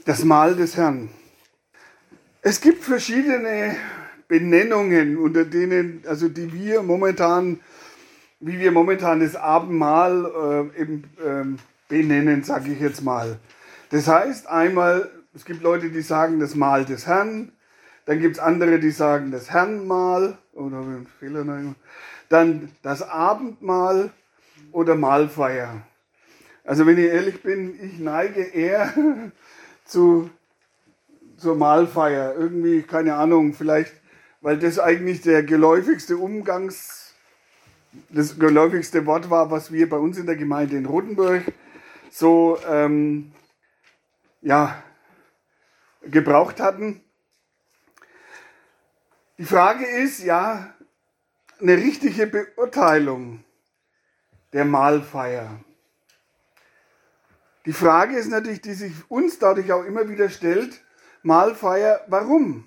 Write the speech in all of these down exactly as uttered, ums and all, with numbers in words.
Das Mahl des Herrn. Es gibt verschiedene Benennungen, unter denen, also die wir momentan, wie wir momentan das Abendmahl äh, eben ähm, benennen, sage ich jetzt mal. Das heißt einmal, es gibt Leute, die sagen das Mahl des Herrn, dann gibt es andere, die sagen das Herrnmahl, oder einen Fehler, dann das Abendmahl oder Mahlfeier. Also wenn ich ehrlich bin, ich neige eher zu, zur Mahlfeier. Irgendwie, keine Ahnung, vielleicht, weil das eigentlich der geläufigste Umgangs, das geläufigste Wort war, was wir bei uns in der Gemeinde in Rothenburg so ähm, ja, gebraucht hatten. Die Frage ist, ja, eine richtige Beurteilung der Mahlfeier. Die Frage ist natürlich, die sich uns dadurch auch immer wieder stellt, Mahlfeier, warum?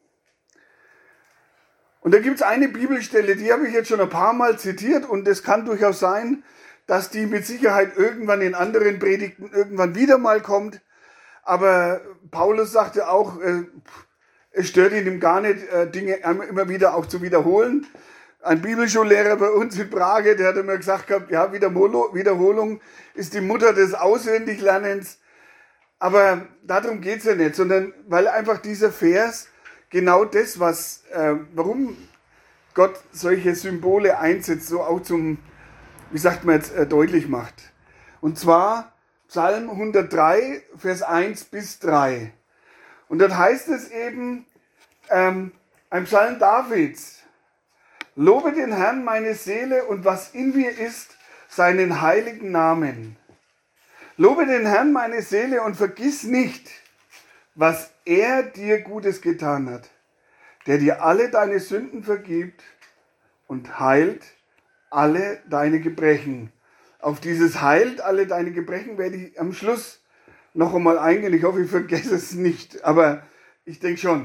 Und da gibt es eine Bibelstelle, die habe ich jetzt schon ein paar Mal zitiert und es kann durchaus sein, dass die mit Sicherheit irgendwann in anderen Predigten irgendwann wieder mal kommt. Aber Paulus sagte auch, äh, es stört ihn gar nicht, äh, Dinge immer wieder auch zu wiederholen. Ein Bibelschullehrer bei uns in Prag, der hat immer gesagt gehabt, ja, Wiederholung ist die Mutter des Auswendiglernens. Aber darum geht es ja nicht, sondern weil einfach dieser Vers genau das, was, äh, warum Gott solche Symbole einsetzt, so auch zum, wie sagt man jetzt, äh, deutlich macht. Und zwar Psalm hundertdrei, Vers eins bis drei. Und dort heißt es eben, ähm, ein Psalm Davids: Lobe den Herrn meine Seele und was in mir ist, seinen heiligen Namen. Lobe den Herrn meine Seele und vergiss nicht, was er dir Gutes getan hat, der dir alle deine Sünden vergibt und heilt alle deine Gebrechen. Auf dieses heilt alle deine Gebrechen werde ich am Schluss noch einmal eingehen. Ich hoffe, ich vergesse es nicht, aber ich denke schon.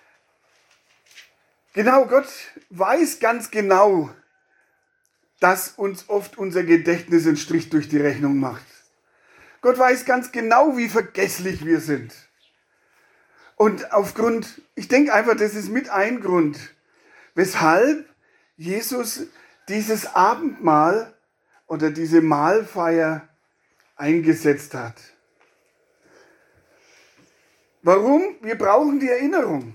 Genau, Gott weiß ganz genau, dass uns oft unser Gedächtnis einen Strich durch die Rechnung macht. Gott weiß ganz genau, wie vergesslich wir sind. Und aufgrund, ich denke einfach, das ist mit ein Grund, weshalb Jesus dieses Abendmahl oder diese Mahlfeier eingesetzt hat. Warum? Wir brauchen die Erinnerung.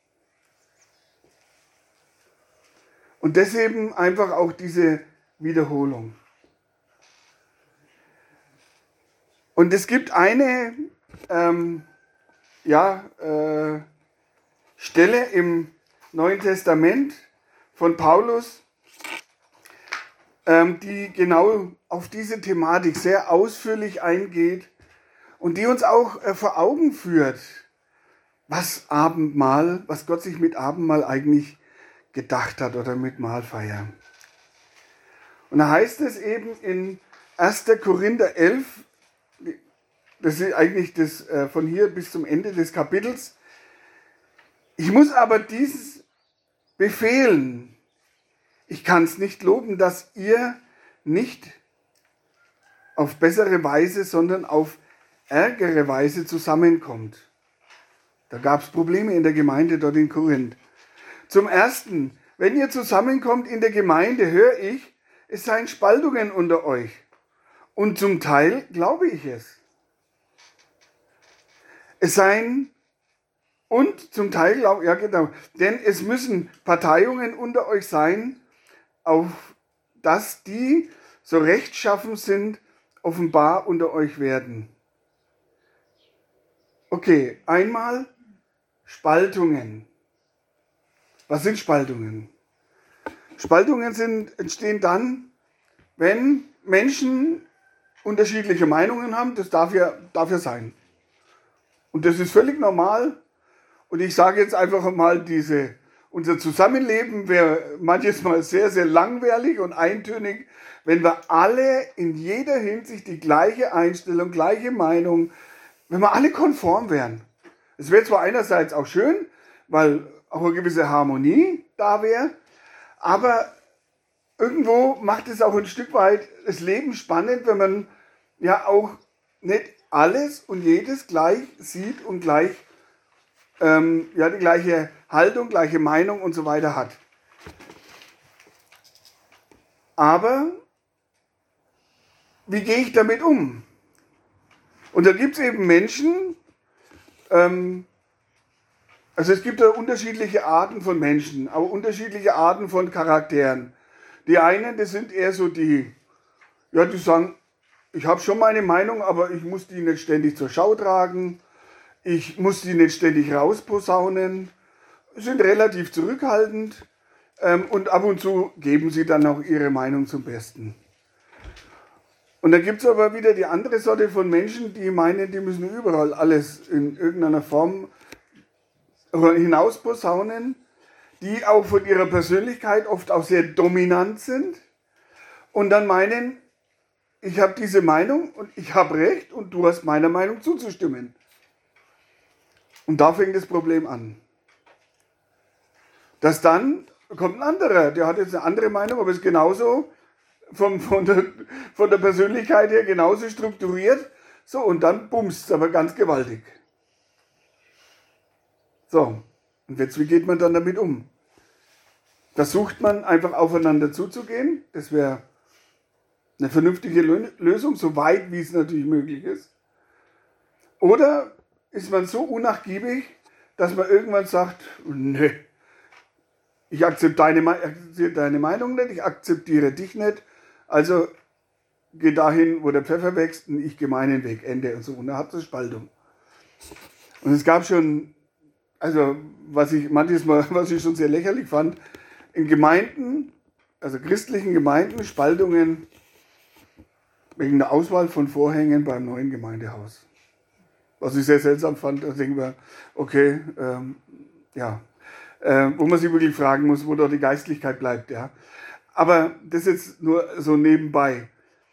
Und deswegen einfach auch diese Wiederholung. Und es gibt eine ähm, ja, äh, Stelle im Neuen Testament von Paulus, ähm, die genau auf diese Thematik sehr ausführlich eingeht und die uns auch äh, vor Augen führt, was Abendmahl, was Gott sich mit Abendmahl eigentlich gedacht hat oder mit Mahlfeier. Und da heißt es eben in erster Korinther elf, das ist eigentlich das, äh, von hier bis zum Ende des Kapitels: Ich muss aber dieses befehlen. Ich kann es nicht loben, dass ihr nicht auf bessere Weise, sondern auf ärgere Weise zusammenkommt. Da gab es Probleme in der Gemeinde dort in Korinth. Zum Ersten, wenn ihr zusammenkommt in der Gemeinde, höre ich, es seien Spaltungen unter euch. Und zum Teil glaube ich es. Es seien, und zum Teil glaube ich, ja genau, denn es müssen Parteiungen unter euch sein, auf dass die so rechtschaffen sind, offenbar unter euch werden. Okay, einmal Spaltungen. Was sind Spaltungen? Spaltungen sind, entstehen dann, wenn Menschen unterschiedliche Meinungen haben. Das darf ja, darf ja sein. Und das ist völlig normal. Und ich sage jetzt einfach mal, diese, unser Zusammenleben wäre manches Mal sehr, sehr langweilig und eintönig, wenn wir alle in jeder Hinsicht die gleiche Einstellung, gleiche Meinung, wenn wir alle konform wären. Es wäre zwar einerseits auch schön, weil auch eine gewisse Harmonie da wäre, aber irgendwo macht es auch ein Stück weit das Leben spannend, wenn man ja auch nicht alles und jedes gleich sieht und gleich, ähm, ja, die gleiche Haltung, gleiche Meinung und so weiter hat. Aber wie gehe ich damit um? Und da gibt es eben Menschen, ähm, also es gibt da unterschiedliche Arten von Menschen, auch unterschiedliche Arten von Charakteren. Die einen, das sind eher so die, ja, die sagen, ich habe schon meine Meinung, aber ich muss die nicht ständig zur Schau tragen, ich muss die nicht ständig rausposaunen, sind relativ zurückhaltend ähm, und ab und zu geben sie dann auch ihre Meinung zum Besten. Und dann gibt es aber wieder die andere Sorte von Menschen, die meinen, die müssen überall alles in irgendeiner Form hinaus posaunen, die auch von ihrer Persönlichkeit oft auch sehr dominant sind und dann meinen, ich habe diese Meinung und ich habe Recht und du hast meiner Meinung zuzustimmen. Und da fängt das Problem an. Dass dann kommt ein anderer, der hat jetzt eine andere Meinung, aber ist genauso Von, von, der, von der Persönlichkeit her genauso strukturiert. So, und dann bumst es aber ganz gewaltig. So, und jetzt, wie geht man dann damit um? Versucht man einfach aufeinander zuzugehen. Das wäre eine vernünftige Lösung, so weit wie es natürlich möglich ist. Oder ist man so unnachgiebig, dass man irgendwann sagt, nee, ich akzeptiere deine, akzeptiere deine Meinung nicht, ich akzeptiere dich nicht. Also geh dahin, wo der Pfeffer wächst und ich gehe meinen Weg, Ende und so. Und da hat es Spaltung. Und es gab schon, also was ich manches Mal, was ich schon sehr lächerlich fand, in Gemeinden, also christlichen Gemeinden, Spaltungen wegen der Auswahl von Vorhängen beim neuen Gemeindehaus. Was ich sehr seltsam fand, da denke ich mir, okay, ähm, ja, äh, wo man sich wirklich fragen muss, wo da die Geistlichkeit bleibt, ja. Aber das jetzt nur so nebenbei.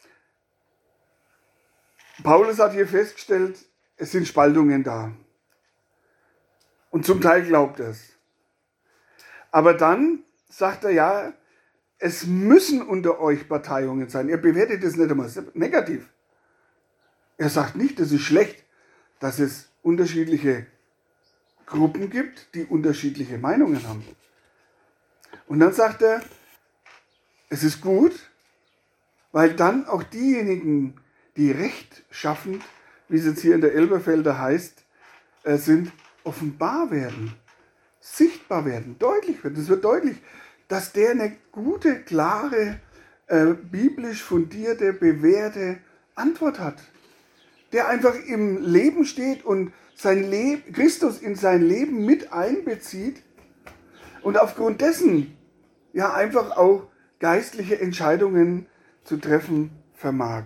Paulus hat hier festgestellt, es sind Spaltungen da. Und zum Teil glaubt er es. Aber dann sagt er ja, es müssen unter euch Parteiungen sein. Er bewertet das nicht einmal negativ. Er sagt nicht, das ist schlecht, dass es unterschiedliche Gruppen gibt, die unterschiedliche Meinungen haben. Und dann sagt er, es ist gut, weil dann auch diejenigen, die rechtschaffend, wie es jetzt hier in der Elberfelder heißt, sind, offenbar werden, sichtbar werden, deutlich werden. Es wird deutlich, dass der eine gute, klare, äh, biblisch fundierte, bewährte Antwort hat. Der einfach im Leben steht und sein Leben, Christus in sein Leben mit einbezieht und aufgrund dessen ja einfach auch geistliche Entscheidungen zu treffen vermag.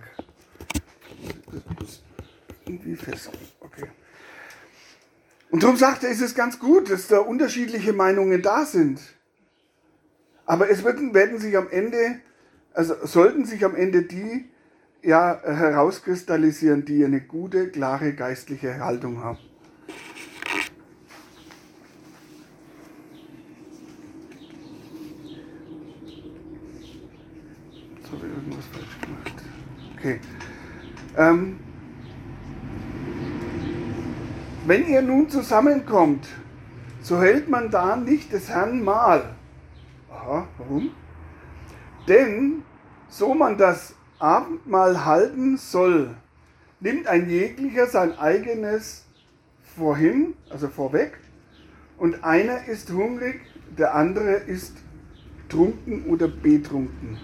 Irgendwie fest. Okay. Und darum sagt er, ist es ganz gut, dass da unterschiedliche Meinungen da sind. Aber es werden, werden sich am Ende, also sollten sich am Ende die ja, herauskristallisieren, die eine gute, klare geistliche Haltung haben. Jetzt habe ich irgendwas falsch gemacht. Okay. Ähm, wenn ihr nun zusammenkommt, so hält man da nicht des Herrn Mahl. Aha, warum? Denn so man das Abendmahl halten soll, nimmt ein jeglicher sein eigenes vorhin, also vorweg, und einer ist hungrig, der andere ist trunken oder betrunken.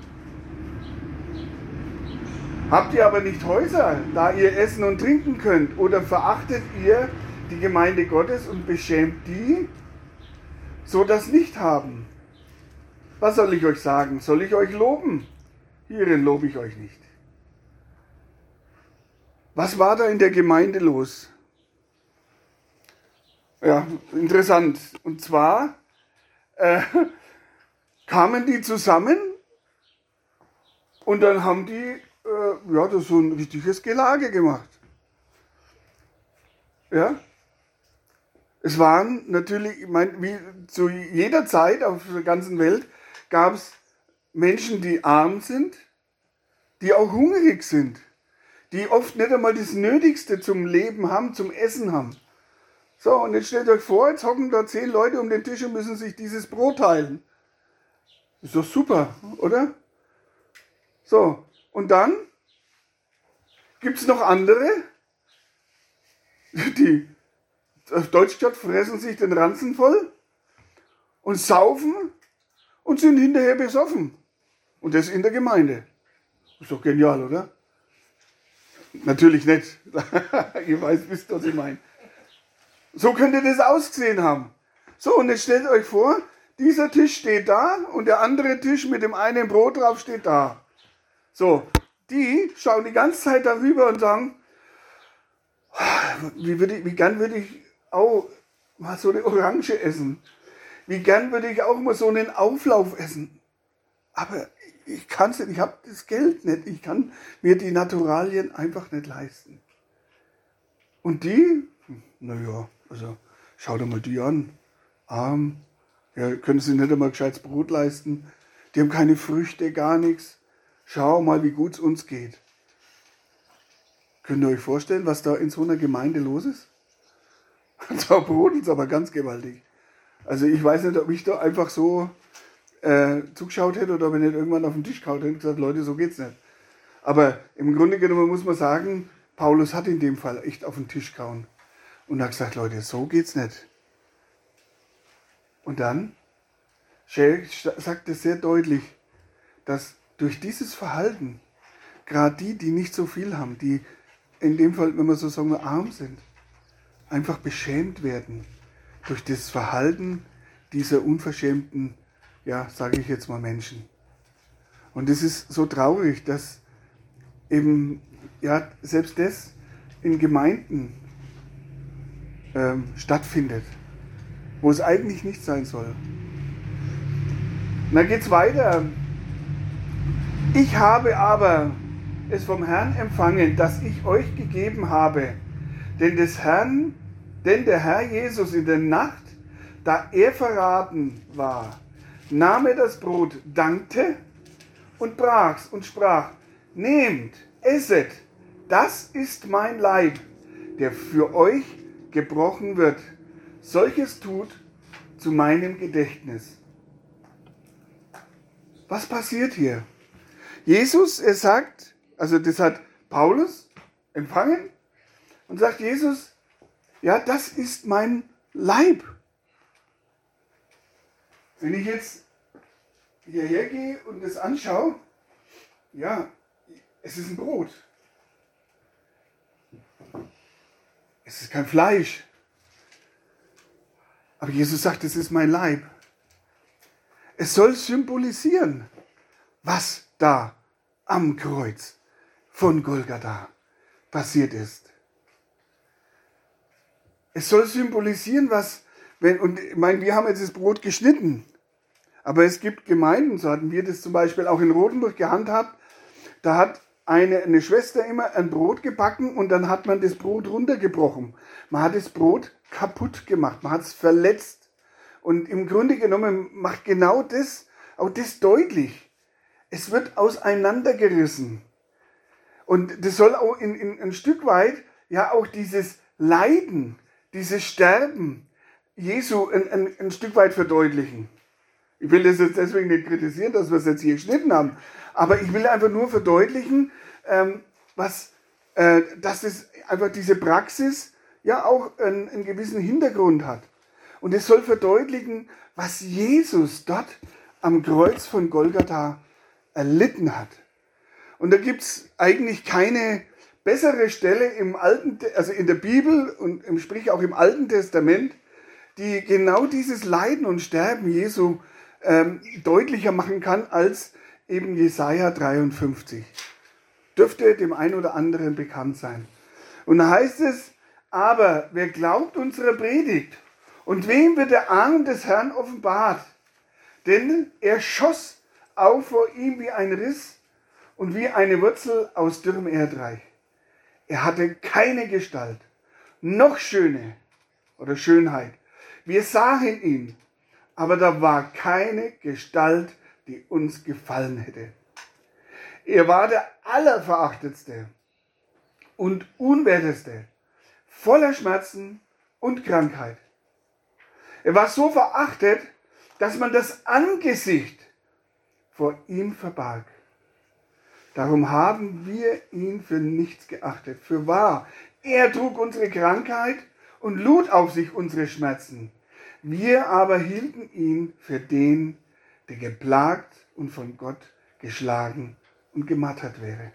Habt ihr aber nicht Häuser, da ihr essen und trinken könnt, oder verachtet ihr die Gemeinde Gottes und beschämt die, so das nicht haben? Was soll ich euch sagen? Soll ich euch loben? Hierin lobe ich euch nicht. Was war da in der Gemeinde los? Ja, interessant. Und zwar äh, kamen die zusammen und dann haben die äh, ja, das so ein richtiges Gelage gemacht. Ja? Es waren natürlich, ich meine, wie zu jeder Zeit auf der ganzen Welt gab es Menschen, die arm sind, die auch hungrig sind, die oft nicht einmal das Nötigste zum Leben haben, zum Essen haben. So, und jetzt stellt euch vor, jetzt hocken da zehn Leute um den Tisch und müssen sich dieses Brot teilen. Ist doch super, oder? So, und dann gibt es noch andere, die auf Deutsch gesagt fressen sich den Ranzen voll und saufen und sind hinterher besoffen. Und das in der Gemeinde. Ist doch genial, oder? Natürlich nicht. Ihr weißt, wisst, was ich meine. So könnte das ausgesehen haben. So, und jetzt stellt euch vor, dieser Tisch steht da und der andere Tisch mit dem einen Brot drauf steht da. So, die schauen die ganze Zeit darüber und sagen, wie, würde ich, wie gern würde ich auch mal so eine Orange essen. Wie gern würde ich auch mal so einen Auflauf essen. Aber ich kann es nicht, ich habe das Geld nicht. Ich kann mir die Naturalien einfach nicht leisten. Und die, naja, also schau dir mal die an. Arm, ja, können sich nicht einmal gescheites Brot leisten. Die haben keine Früchte, gar nichts. Schau mal, wie gut es uns geht. Könnt ihr euch vorstellen, was da in so einer Gemeinde los ist? Da brodelt es aber ganz gewaltig. Also ich weiß nicht, ob ich da einfach so äh, zugeschaut hätte oder ob ich nicht irgendwann auf den Tisch gehauen hätte und gesagt, Leute, so geht's nicht. Aber im Grunde genommen muss man sagen, Paulus hat in dem Fall echt auf den Tisch gehauen und hat gesagt, Leute, so geht's nicht. Und dann sagt es sehr deutlich, dass durch dieses Verhalten, gerade die, die nicht so viel haben, die in dem Fall, wenn wir so sagen, arm sind, einfach beschämt werden durch das Verhalten dieser unverschämten, ja, sage ich jetzt mal, Menschen. Und es ist so traurig, dass eben, ja, selbst das in Gemeinden ähm, stattfindet, wo es eigentlich nicht sein soll. Und dann geht's weiter. Ich habe aber es vom Herrn empfangen, dass ich euch gegeben habe, denn des Herrn, denn der Herr Jesus in der Nacht, da er verraten war, nahm er das Brot, dankte und brach's und sprach, nehmt, esset, das ist mein Leib, der für euch gebrochen wird. Solches tut zu meinem Gedächtnis. Was passiert hier? Jesus, er sagt, also das hat Paulus empfangen und sagt Jesus, ja, das ist mein Leib. Wenn ich jetzt hierher gehe und das anschaue, ja, es ist ein Brot. Es ist kein Fleisch. Aber Jesus sagt, es ist mein Leib. Es soll symbolisieren, was da am Kreuz von Golgatha passiert ist. Es soll symbolisieren, was, wenn, und ich meine, wir haben jetzt das Brot geschnitten, aber es gibt Gemeinden, so hatten wir das zum Beispiel auch in Rotenburg gehandhabt, da hat eine, eine Schwester immer ein Brot gebacken und dann hat man das Brot runtergebrochen. Man hat das Brot kaputt gemacht, man hat es verletzt. Und im Grunde genommen macht genau das, auch das deutlich. Es wird auseinandergerissen. Und das soll auch in, in ein Stück weit ja auch dieses Leiden, dieses Sterben Jesu ein, ein, ein Stück weit verdeutlichen. Ich will das jetzt deswegen nicht kritisieren, dass wir es jetzt hier geschnitten haben, aber ich will einfach nur verdeutlichen, ähm, was, äh, dass es einfach diese Praxis ja auch einen, einen gewissen Hintergrund hat. Und es soll verdeutlichen, was Jesus dort am Kreuz von Golgatha erlitten hat. Und da gibt es eigentlich keine bessere Stelle im Alten, also in der Bibel und im, sprich auch im Alten Testament, die genau dieses Leiden und Sterben Jesu ähm, deutlicher machen kann als eben Jesaja dreiundfünfzig. Dürfte dem einen oder anderen bekannt sein. Und da heißt es, aber wer glaubt unserer Predigt und wem wird der Arm des Herrn offenbart? Denn er schoss auf vor ihm wie ein Riss und wie eine Wurzel aus dürrem Erdreich. Er hatte keine Gestalt, noch Schöne oder Schönheit. Wir sahen ihn, aber da war keine Gestalt, die uns gefallen hätte. Er war der Allerverachtetste und Unwerteste, voller Schmerzen und Krankheit. Er war so verachtet, dass man das Angesicht vor ihm verbarg. Darum haben wir ihn für nichts geachtet. Für wahr, er trug unsere Krankheit und lud auf sich unsere Schmerzen. Wir aber hielten ihn für den, der geplagt und von Gott geschlagen und gemartert wäre.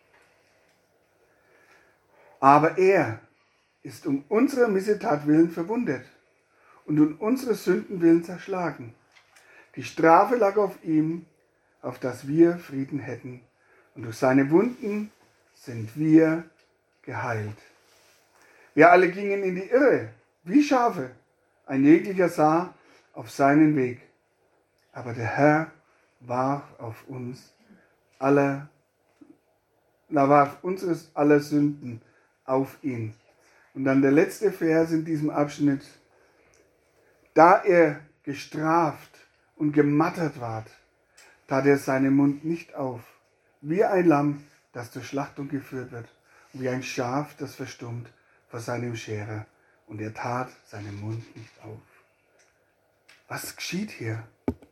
Aber er ist um unserer Missetat willen verwundet und um unsere Sünden willen zerschlagen. Die Strafe lag auf ihm, auf dass wir Frieden hätten. Und durch seine Wunden sind wir geheilt. Wir alle gingen in die Irre, wie Schafe. Ein jeglicher sah auf seinen Weg. Aber der Herr warf auf uns aller, na, warf unseres aller Sünden auf ihn. Und dann der letzte Vers in diesem Abschnitt. Da er gestraft und gemartert ward, tat er seinen Mund nicht auf, wie ein Lamm, das zur Schlachtung geführt wird, und wie ein Schaf, das verstummt vor seinem Scherer. Und er tat seinen Mund nicht auf. Was geschieht hier?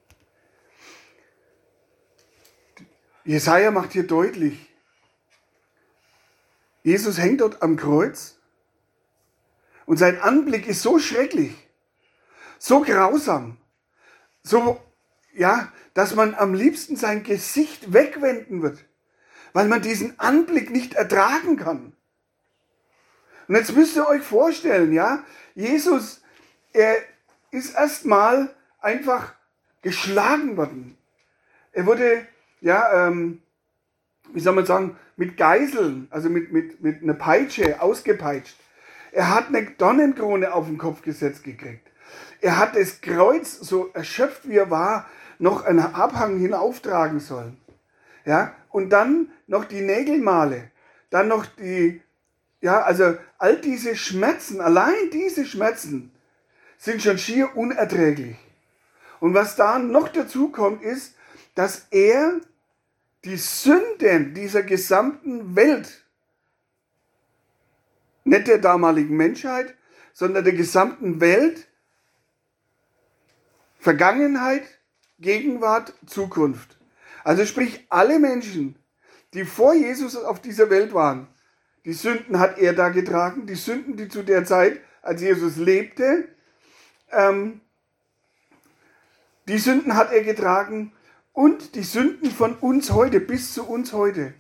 Jesaja macht hier deutlich, Jesus hängt dort am Kreuz und sein Anblick ist so schrecklich, so grausam, so, ja, dass man am liebsten sein Gesicht wegwenden wird, weil man diesen Anblick nicht ertragen kann. Und jetzt müsst ihr euch vorstellen, ja, Jesus, er ist erstmal einfach geschlagen worden. Er wurde, ja, ähm, wie soll man sagen, mit Geiseln, also mit, mit, mit einer Peitsche ausgepeitscht. Er hat eine Dornenkrone auf den Kopf gesetzt gekriegt. Er hat das Kreuz, so erschöpft wie er war, noch einen Abhang hinauftragen sollen. Ja, und dann noch die Nägelmale, dann noch die, ja, also all diese Schmerzen, allein diese Schmerzen sind schon schier unerträglich. Und was da noch dazu kommt, ist, dass er die Sünden dieser gesamten Welt, nicht der damaligen Menschheit, sondern der gesamten Welt, Vergangenheit, Gegenwart, Zukunft. Also sprich, alle Menschen, die vor Jesus auf dieser Welt waren, die Sünden hat er da getragen, die Sünden, die zu der Zeit, als Jesus lebte, ähm, die Sünden hat er getragen und die Sünden von uns heute, bis zu uns heute.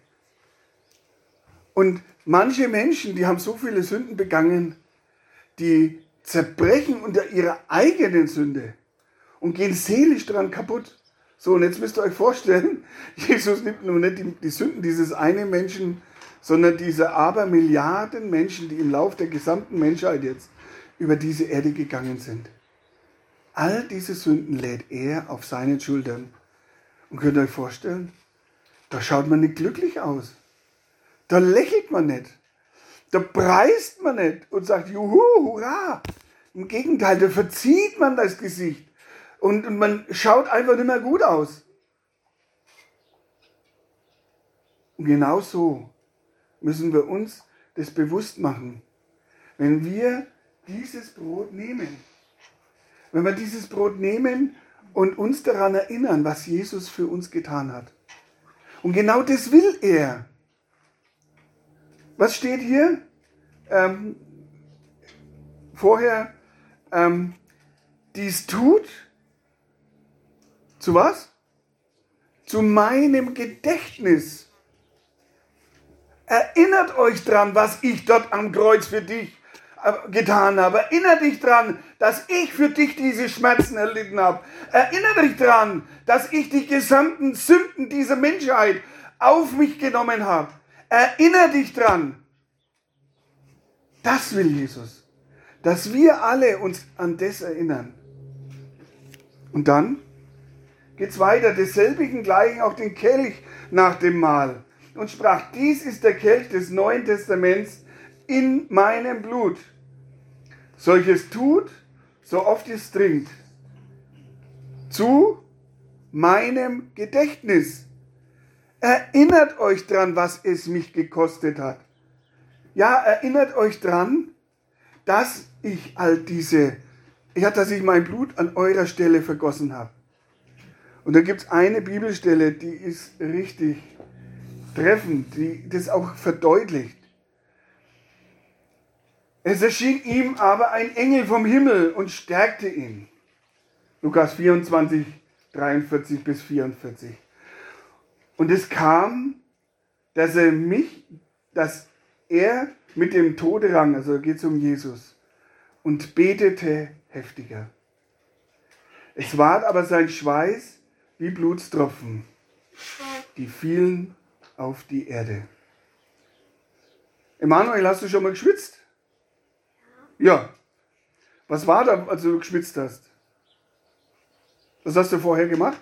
Und manche Menschen, die haben so viele Sünden begangen, die zerbrechen unter ihrer eigenen Sünde und gehen seelisch dran kaputt. So, und jetzt müsst ihr euch vorstellen, Jesus nimmt nur nicht die, die Sünden dieses einen Menschen, sondern diese Abermilliarden Menschen, die im Lauf der gesamten Menschheit jetzt über diese Erde gegangen sind. All diese Sünden lädt er auf seinen Schultern. Und könnt ihr euch vorstellen, da schaut man nicht glücklich aus. Da lächelt man nicht. Da preist man nicht und sagt, juhu, hurra. Im Gegenteil, da verzieht man das Gesicht. Und, und man schaut einfach nicht mehr gut aus. Und genau so müssen wir uns das bewusst machen. Wenn wir dieses Brot nehmen, wenn wir dieses Brot nehmen und uns daran erinnern, was Jesus für uns getan hat. Und genau das will er. Was steht hier? Ähm, vorher, ähm, dies tut, zu was? Zu meinem Gedächtnis. Erinnert euch dran, was ich dort am Kreuz für dich getan habe. Erinnere dich dran, dass ich für dich diese Schmerzen erlitten habe. Erinnere dich dran, dass ich die gesamten Sünden dieser Menschheit auf mich genommen habe. Erinnere dich dran. Das will Jesus. Dass wir alle uns an das erinnern. Und dann geht es weiter. Desselbigen gleichen auch den Kelch nach dem Mahl. Und sprach, dies ist der Kelch des Neuen Testaments in meinem Blut. Solches tut, so oft es trinkt, zu meinem Gedächtnis. Erinnert euch dran, was es mich gekostet hat. Ja, erinnert euch dran, dass ich all diese, ja, dass ich mein Blut an eurer Stelle vergossen habe. Und da gibt es eine Bibelstelle, die ist richtig treffend, die das auch verdeutlicht. Es erschien ihm aber ein Engel vom Himmel und stärkte ihn. Lukas vierundzwanzig, dreiundvierzig bis vierundvierzig. Und es kam, dass er mich, dass er mit dem Tode rang, also geht es um Jesus, und betete heftiger. Es ward aber sein Schweiß wie Blutstropfen, die fielen auf die Erde. Emanuel, hast du schon mal geschwitzt? Ja. Was war da, als du geschwitzt hast? Was hast du vorher gemacht?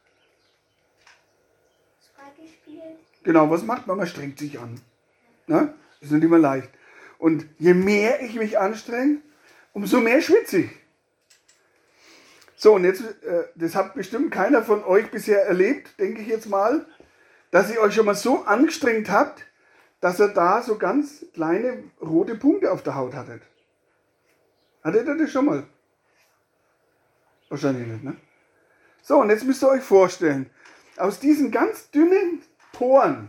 Fußball gespielt. Genau, was macht man? Man strengt sich an. Ne? Das ist nicht immer leicht. Und je mehr ich mich anstrenge, umso mehr schwitze ich. So, und jetzt, äh, das hat bestimmt keiner von euch bisher erlebt, denke ich jetzt mal, dass ihr euch schon mal so angestrengt habt, dass ihr da so ganz kleine rote Punkte auf der Haut hattet. Hattet ihr das schon mal? Wahrscheinlich nicht, ne? So, und jetzt müsst ihr euch vorstellen, aus diesen ganz dünnen Poren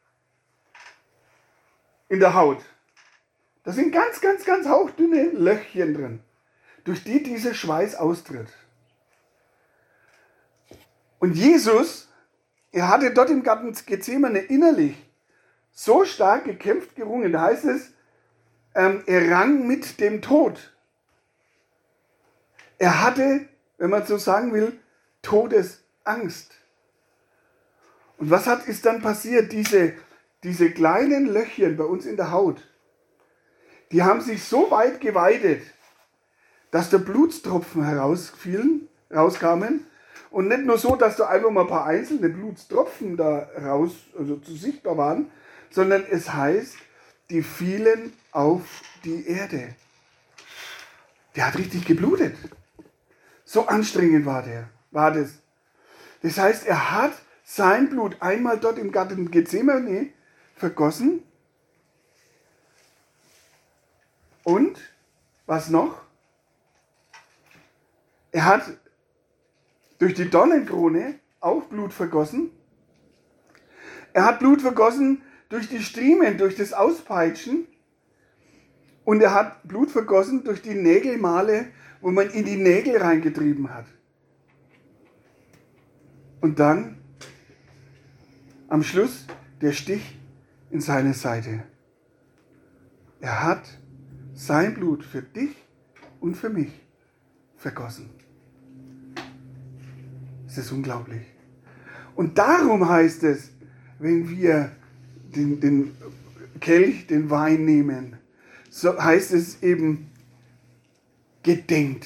in der Haut, da sind ganz, ganz, ganz hauchdünne Löchchen drin, durch die dieser Schweiß austritt. Und Jesus, er hatte dort im Garten Gethsemane innerlich so stark gekämpft, gerungen. Da heißt es, ähm, er rang mit dem Tod. Er hatte, wenn man so sagen will, Todesangst. Und was hat, ist dann passiert? Diese, diese kleinen Löchchen bei uns in der Haut, die haben sich so weit geweitet, dass da Blutstropfen herausfielen, rauskamen. Und nicht nur so, dass da einfach mal ein paar einzelne Blutstropfen da raus, also zu sichtbar waren, sondern es heißt, die fielen auf die Erde. Der hat richtig geblutet. So anstrengend war der, war das. Das heißt, er hat sein Blut einmal dort im Garten Gethsemane vergossen. Und, was noch? Er hat durch die Dornenkrone auch Blut vergossen. Er hat Blut vergossen durch die Striemen, durch das Auspeitschen. Und er hat Blut vergossen durch die Nägelmale, wo man in die Nägel reingetrieben hat. Und dann, am Schluss, der Stich in seine Seite. Er hat sein Blut für dich und für mich vergossen. Das ist unglaublich. Und darum heißt es, wenn wir den, den Kelch, den Wein nehmen, so heißt es eben, gedenkt.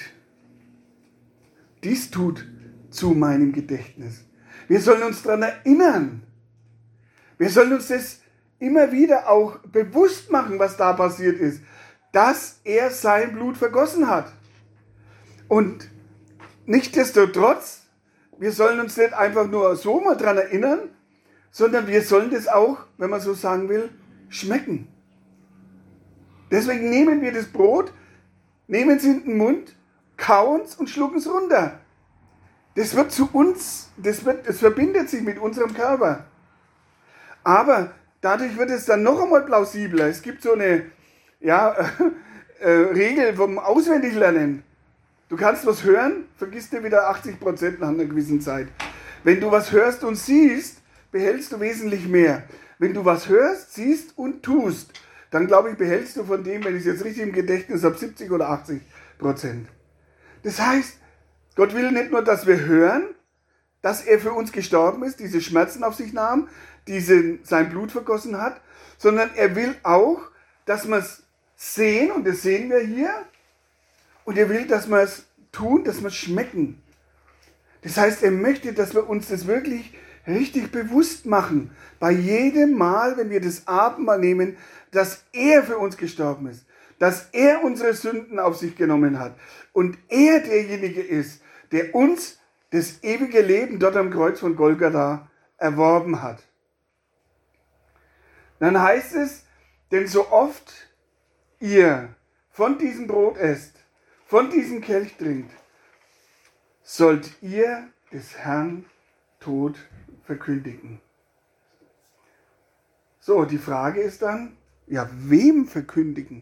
Dies tut zu meinem Gedächtnis. Wir sollen uns daran erinnern. Wir sollen uns das immer wieder auch bewusst machen, was da passiert ist, dass er sein Blut vergossen hat. Und nichtsdestotrotz, wir sollen uns nicht einfach nur so mal daran erinnern, sondern wir sollen das auch, wenn man so sagen will, schmecken. Deswegen nehmen wir das Brot, nehmen es in den Mund, kauen es und schlucken es runter. Das wird zu uns, das, wird, das verbindet sich mit unserem Körper. Aber dadurch wird es dann noch einmal plausibler. Es gibt so eine ja, äh, äh, Regel vom Auswendiglernen. Du kannst was hören, vergisst dir wieder achtzig Prozent nach einer gewissen Zeit. Wenn du was hörst und siehst, behältst du wesentlich mehr. Wenn du was hörst, siehst und tust, dann glaube ich, behältst du von dem, wenn ich es jetzt richtig im Gedächtnis habe, siebzig oder achtzig Prozent. Das heißt, Gott will nicht nur, dass wir hören, dass er für uns gestorben ist, diese Schmerzen auf sich nahm, diese, sein Blut vergossen hat, sondern er will auch, dass wir es sehen, und das sehen wir hier, und er will, dass wir es tun, dass wir es schmecken. Das heißt, er möchte, dass wir uns das wirklich richtig bewusst machen, bei jedem Mal, wenn wir das Abendmahl nehmen, dass er für uns gestorben ist, dass er unsere Sünden auf sich genommen hat und er derjenige ist, der uns das ewige Leben dort am Kreuz von Golgatha erworben hat. Dann heißt es, Denn so oft ihr von diesem Brot esst, von diesem Kelch trinkt, sollt ihr des Herrn Tod verkündigen. So, die Frage ist dann, ja, wem verkündigen?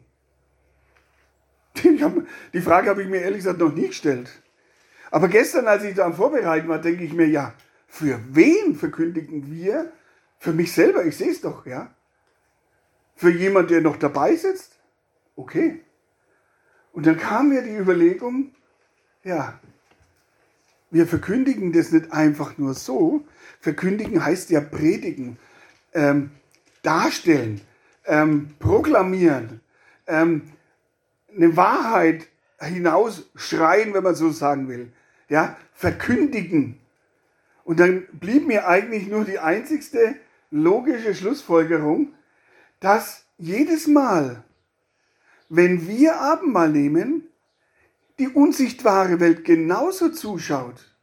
Die Frage habe ich mir ehrlich gesagt noch nie gestellt. Aber gestern, als ich da am Vorbereiten war, denke ich mir, ja, für wen verkündigen wir? Für mich selber, ich sehe es doch, ja. Für jemanden, der noch dabei sitzt? Okay. Und dann kam mir die Überlegung, ja, wir verkündigen das nicht einfach nur so. Verkündigen heißt ja predigen, ähm, darstellen, ähm, proklamieren, ähm, eine Wahrheit hinausschreien, wenn man so sagen will. Ja, verkündigen. Und dann blieb mir eigentlich nur die einzigste logische Schlussfolgerung, dass jedes Mal, wenn wir Abendmahl nehmen, die unsichtbare Welt genauso zuschaut.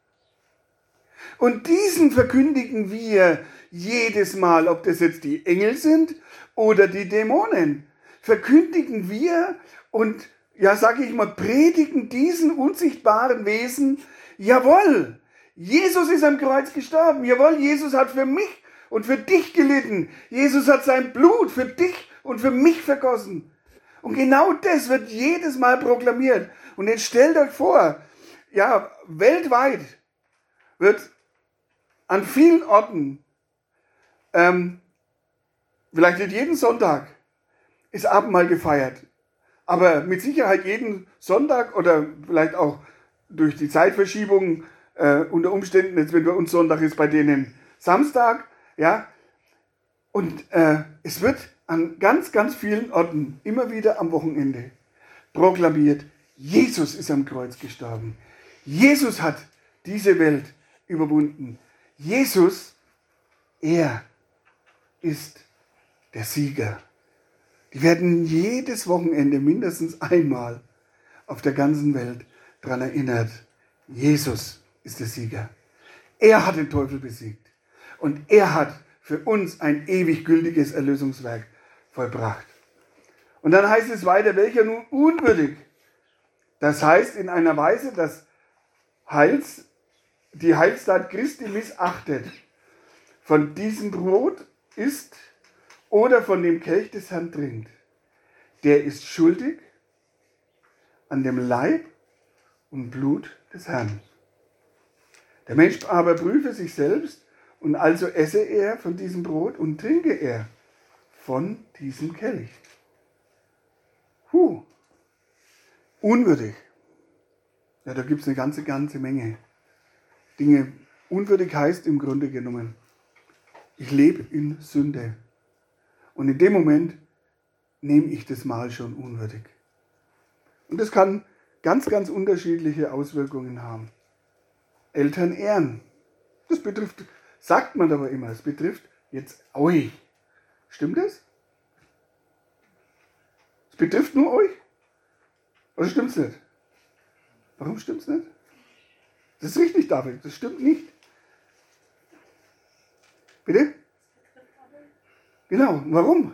Und diesen verkündigen wir jedes Mal, ob das jetzt die Engel sind oder die Dämonen. Verkündigen wir und, ja, sage ich mal, predigen diesen unsichtbaren Wesen, jawohl, Jesus ist am Kreuz gestorben, jawohl, Jesus hat für mich und für dich gelitten. Jesus hat sein Blut für dich und für mich vergossen. Und genau das wird jedes Mal proklamiert. Und jetzt stellt euch vor, ja, weltweit wird an vielen Orten, ähm, vielleicht nicht jeden Sonntag, ist Abendmahl gefeiert. Aber mit Sicherheit jeden Sonntag oder vielleicht auch durch die Zeitverschiebung äh, unter Umständen, jetzt wenn bei uns Sonntag ist, bei denen Samstag, ja. Und äh, es wird an ganz, ganz vielen Orten immer wieder am Wochenende proklamiert, Jesus ist am Kreuz gestorben. Jesus hat diese Welt überwunden. Jesus, er ist der Sieger. Die werden jedes Wochenende mindestens einmal auf der ganzen Welt daran erinnert, Jesus ist der Sieger. Er hat den Teufel besiegt und er hat für uns ein ewig gültiges Erlösungswerk vollbracht. Und dann heißt es weiter, welcher nun unwürdig, das heißt in einer Weise, dass Heils, die Heilstat Christi missachtet, von diesem Brot isst oder von dem Kelch des Herrn trinkt, der ist schuldig an dem Leib und Blut des Herrn. Der Mensch aber prüfe sich selbst und also esse er von diesem Brot und trinke er von diesem Kelch. Huh. Unwürdig. Ja, da gibt es eine ganze, ganze Menge Dinge. Unwürdig heißt im Grunde genommen, ich lebe in Sünde. Und in dem Moment nehme ich das Mahl schon unwürdig. Und das kann ganz, ganz unterschiedliche Auswirkungen haben. Eltern ehren. Das betrifft, sagt man aber immer, es betrifft jetzt euch. Stimmt das? Es betrifft nur euch? Oder stimmt es nicht? Warum stimmt es nicht? Das ist richtig, David, das stimmt nicht. Bitte? Genau, warum?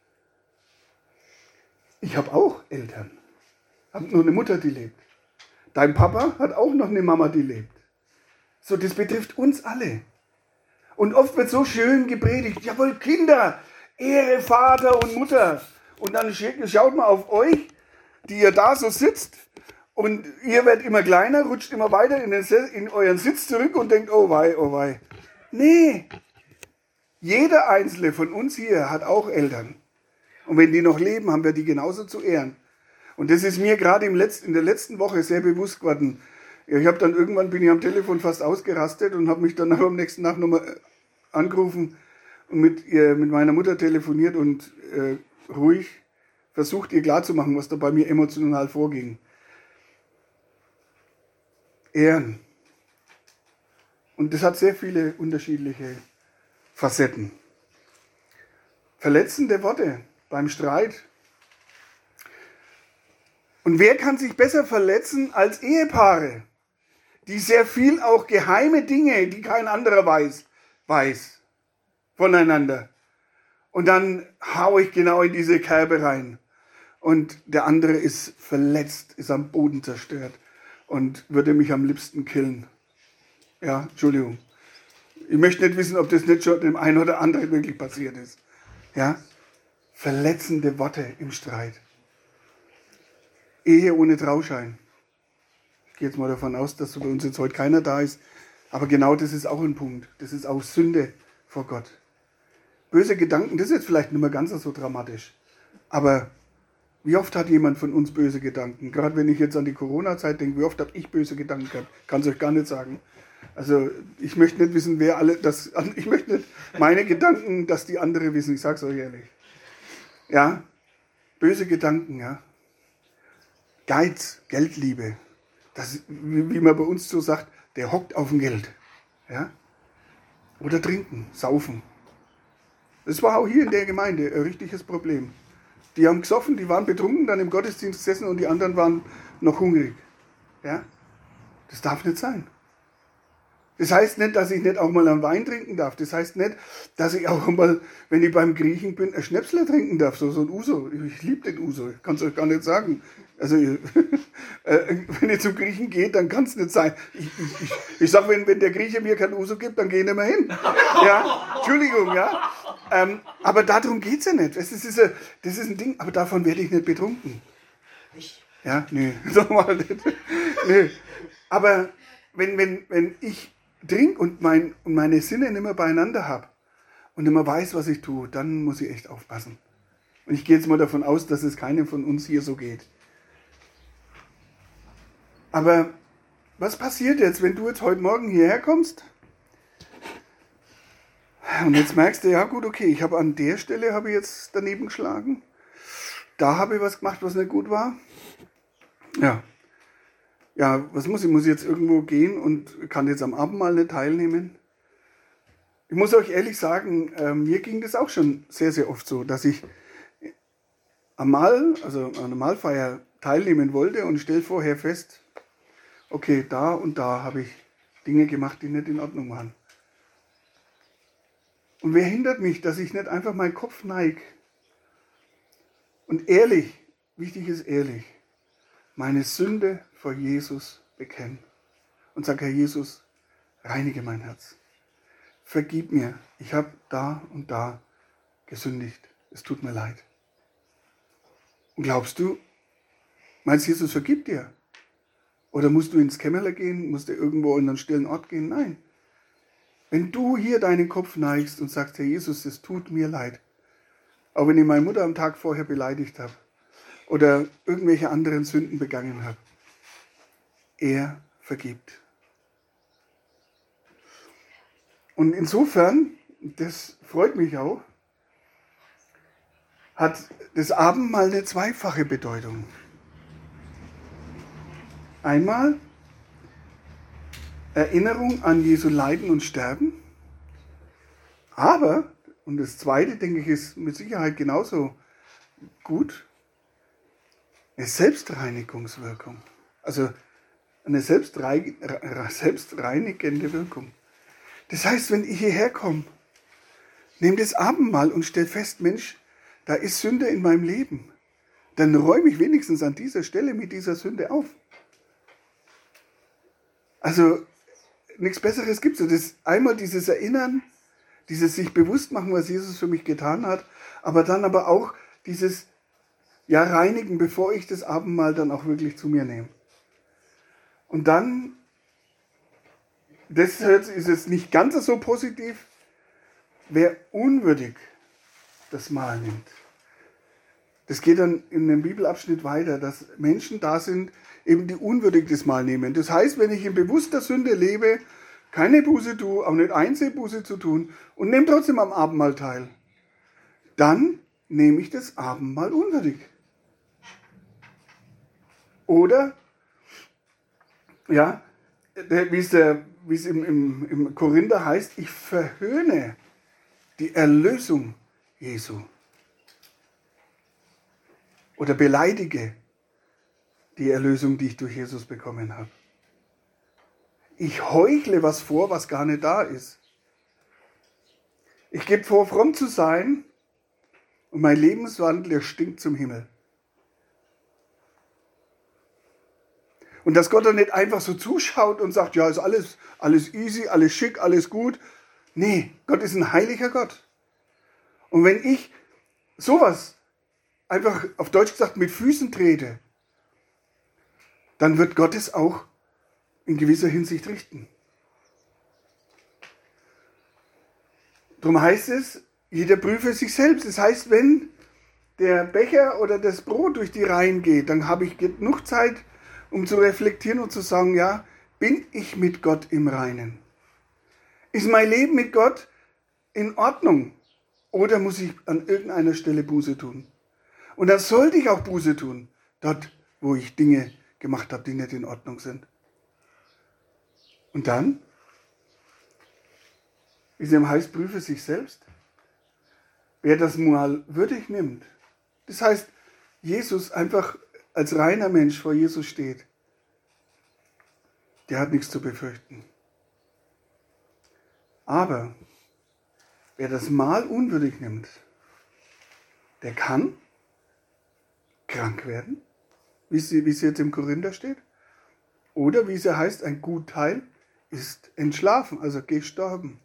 Ich habe auch Eltern. Ich habe nur eine Mutter, die lebt. Dein Papa hat auch noch eine Mama, die lebt. So, das betrifft uns alle. Und oft wird so schön gepredigt, jawohl, Kinder, Ehre Vater und Mutter. Und dann schaut mal auf euch, die ihr da so sitzt, und ihr werdet immer kleiner, rutscht immer weiter in, den, in euren Sitz zurück und denkt, oh wei, oh wei. Nee, jeder Einzelne von uns hier hat auch Eltern. Und wenn die noch leben, haben wir die genauso zu ehren. Und das ist mir gerade im Letz-, in der letzten Woche sehr bewusst geworden. Ich habe dann irgendwann, bin ich am Telefon fast ausgerastet und habe mich dann aber am nächsten Tag nochmal angerufen und mit, ihr, mit meiner Mutter telefoniert und äh, ruhig versucht, ihr klarzumachen, was da bei mir emotional vorging. Ehren. Und das hat sehr viele unterschiedliche Facetten. Verletzende Worte beim Streit. Und wer kann sich besser verletzen als Ehepaare, die sehr viel auch geheime Dinge, die kein anderer weiß, weiß voneinander. Und dann haue ich genau in diese Kerbe rein. Und der andere ist verletzt, ist am Boden zerstört und würde mich am liebsten killen. Ja, Entschuldigung. Ich möchte nicht wissen, ob das nicht schon dem einen oder anderen wirklich passiert ist. Ja, verletzende Worte im Streit. Ehe ohne Trauschein. Ich gehe jetzt mal davon aus, dass so bei uns jetzt heute keiner da ist. Aber genau das ist auch ein Punkt. Das ist auch Sünde vor Gott. Böse Gedanken, das ist jetzt vielleicht nicht mehr ganz so dramatisch. Aber wie oft hat jemand von uns böse Gedanken? Gerade wenn ich jetzt an die Corona-Zeit denke, wie oft habe ich böse Gedanken gehabt? Kann es euch gar nicht sagen. Also ich möchte nicht wissen, wer alle das. Ich möchte nicht meine Gedanken, dass die andere wissen. Ich sage es euch ehrlich. Ja, böse Gedanken, ja. Geiz, Geldliebe. Das, wie man bei uns so sagt, der hockt auf dem Geld. Ja? Oder trinken, saufen. Das war auch hier in der Gemeinde ein richtiges Problem. Die haben gesoffen, die waren betrunken, dann im Gottesdienst gesessen und die anderen waren noch hungrig. Ja? Das darf nicht sein. Das heißt nicht, dass ich nicht auch mal einen Wein trinken darf. Das heißt nicht, dass ich auch mal, wenn ich beim Griechen bin, ein Schnäpsler trinken darf. So, so ein Uso. Ich liebe den Uso. Ich kann es euch gar nicht sagen. Also, äh, wenn ich zum Griechen gehe, dann kann es nicht sein. Ich, ich, ich, ich sage, wenn, wenn der Grieche mir kein Uso gibt, dann gehe ich nicht mehr hin. Ja? Entschuldigung, ja. Ähm, aber darum geht es ja nicht. Das ist, ein, das ist ein Ding, aber davon werde ich nicht betrunken. Ja, nee, sag mal nicht. Nee. Aber wenn, wenn, wenn ich trinke und, mein, und meine Sinne nicht mehr beieinander habe und nicht mehr weiß, was ich tue, dann muss ich echt aufpassen. Und ich gehe jetzt mal davon aus, dass es keinem von uns hier so geht. Aber was passiert jetzt, wenn du jetzt heute Morgen hierher kommst und jetzt merkst du, ja gut, okay, ich habe an der Stelle habe ich jetzt daneben geschlagen, da habe ich was gemacht, was nicht gut war. Ja. Ja, was muss ich? Muss ich jetzt irgendwo gehen und kann jetzt am Abendmahl nicht teilnehmen? Ich muss euch ehrlich sagen, äh, mir ging das auch schon sehr, sehr oft so, dass ich am Mahl, also an der Mahlfeier teilnehmen wollte und stelle vorher fest, okay, da und da habe ich Dinge gemacht, die nicht in Ordnung waren. Und wer hindert mich, dass ich nicht einfach meinen Kopf neige und ehrlich, wichtig ist ehrlich, meine Sünde vor Jesus bekennen und sage, Herr Jesus, reinige mein Herz. Vergib mir, ich habe da und da gesündigt. Es tut mir leid. Und glaubst du, meinst Jesus vergibt dir? Oder musst du ins Kämmerle gehen, musst du irgendwo in einen stillen Ort gehen? Nein. Wenn du hier deinen Kopf neigst und sagst, Herr Jesus, es tut mir leid, auch wenn ich meine Mutter am Tag vorher beleidigt habe oder irgendwelche anderen Sünden begangen habe, er vergibt. Und insofern, das freut mich auch, hat das Abendmahl eine zweifache Bedeutung. Einmal Erinnerung an Jesu Leiden und Sterben, aber, und das zweite, denke ich, ist mit Sicherheit genauso gut, eine Selbstreinigungswirkung. Also eine selbstrei- selbstreinigende Wirkung. Das heißt, wenn ich hierher komme, nehme das Abendmahl und stelle fest, Mensch, da ist Sünde in meinem Leben. Dann räume ich wenigstens an dieser Stelle mit dieser Sünde auf. Also nichts Besseres gibt es. Das ist einmal dieses Erinnern, dieses sich bewusst machen, was Jesus für mich getan hat, aber dann aber auch dieses ja, reinigen, bevor ich das Abendmahl dann auch wirklich zu mir nehme. Und dann, das ist jetzt nicht ganz so positiv, wer unwürdig das Mahl nimmt. Das geht dann in dem Bibelabschnitt weiter, dass Menschen da sind, eben die unwürdig das Mahl nehmen. Das heißt, wenn ich in bewusster Sünde lebe, keine Buße tue, auch nicht einsehe, Buße zu tun und nehme trotzdem am Abendmahl teil, dann nehme ich das Abendmahl unwürdig. Oder, ja, wie es, der, wie es im, im, im Korinther heißt, ich verhöhne die Erlösung Jesu. Oder beleidige die Erlösung, die ich durch Jesus bekommen habe. Ich heuchle was vor, was gar nicht da ist. Ich gebe vor, fromm zu sein, Und mein Lebenswandel, der stinkt zum Himmel. Und dass Gott dann nicht einfach so zuschaut und sagt, ja, ist alles, alles easy, alles schick, alles gut. Nee, Gott ist ein heiliger Gott. Und wenn ich sowas einfach auf Deutsch gesagt mit Füßen trete, dann wird Gott es auch in gewisser Hinsicht richten. Darum heißt es, jeder prüfe sich selbst. Das heißt, wenn der Becher oder das Brot durch die Reihen geht, dann habe ich genug Zeit, um zu reflektieren und zu sagen, ja, bin ich mit Gott im Reinen? Ist mein Leben mit Gott in Ordnung? Oder muss ich an irgendeiner Stelle Buße tun? Und dann sollte ich auch Buße tun, dort, wo ich Dinge gemacht habe, die nicht in Ordnung sind. Und dann, wie es eben heißt, prüfe sich selbst. Wer das mal würdig nimmt, das heißt, Jesus einfach als reiner Mensch vor Jesus steht, der hat nichts zu befürchten. Aber wer das mal unwürdig nimmt, der kann krank werden, wie es, wie es jetzt im Korinther steht. Oder wie es ja heißt, ein Gutteil ist entschlafen, also gestorben.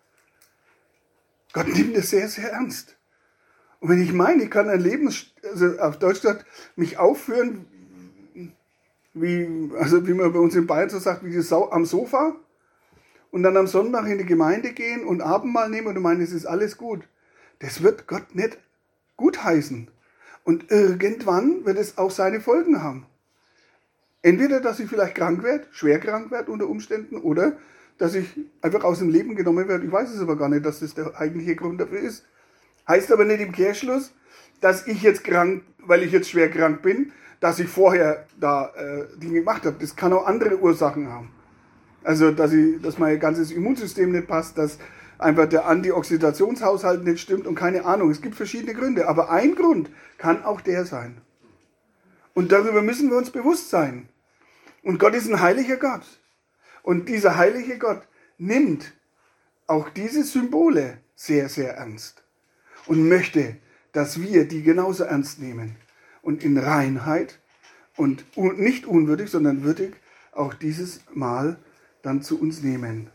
Gott nimmt es sehr, sehr ernst. Und wenn ich meine, ich kann ein Leben, also auf Deutsch gesagt, mich aufführen, wie, also wie man bei uns in Bayern so sagt, wie die Sau am Sofa, und dann am Sonntag in die Gemeinde gehen und Abendmahl nehmen und meinen, es ist alles gut. Das wird Gott nicht gutheißen. Und irgendwann wird es auch seine Folgen haben. Entweder, dass ich vielleicht krank werde, schwer krank werde unter Umständen, oder dass ich einfach aus dem Leben genommen werde. Ich weiß es aber gar nicht, dass das der eigentliche Grund dafür ist. Heißt aber nicht im Kehrschluss, dass ich jetzt krank, weil ich jetzt schwer krank bin, dass ich vorher da äh, Dinge gemacht habe. Das kann auch andere Ursachen haben. Also, dass, ich, dass mein ganzes Immunsystem nicht passt, dass einfach der Antioxidationshaushalt nicht stimmt und keine Ahnung. Es gibt verschiedene Gründe, aber ein Grund kann auch der sein. Und darüber müssen wir uns bewusst sein. Und Gott ist ein heiliger Gott. Und dieser heilige Gott nimmt auch diese Symbole sehr, sehr ernst. Und möchte, dass wir die genauso ernst nehmen. Und in Reinheit und nicht unwürdig, sondern würdig auch dieses Mal dann zu uns nehmen.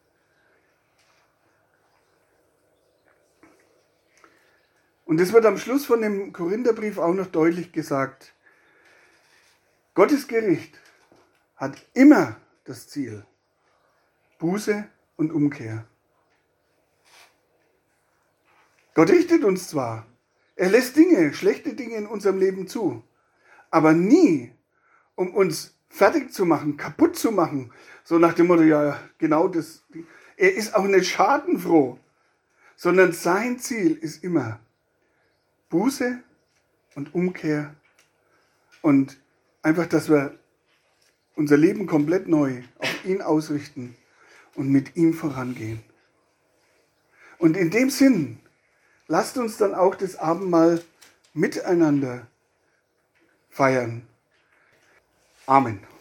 Und es wird am Schluss von dem Korintherbrief auch noch deutlich gesagt, Gottes Gericht hat immer das Ziel, Buße und Umkehr. Gott richtet uns zwar, er lässt Dinge, schlechte Dinge in unserem Leben zu, aber nie, um uns fertig zu machen, kaputt zu machen, so nach dem Motto, ja, genau das. Er ist auch nicht schadenfroh, sondern sein Ziel ist immer Buße und Umkehr und einfach, dass wir unser Leben komplett neu auf ihn ausrichten und mit ihm vorangehen. Und in dem Sinn, lasst uns dann auch das Abendmahl miteinander feiern. Amen.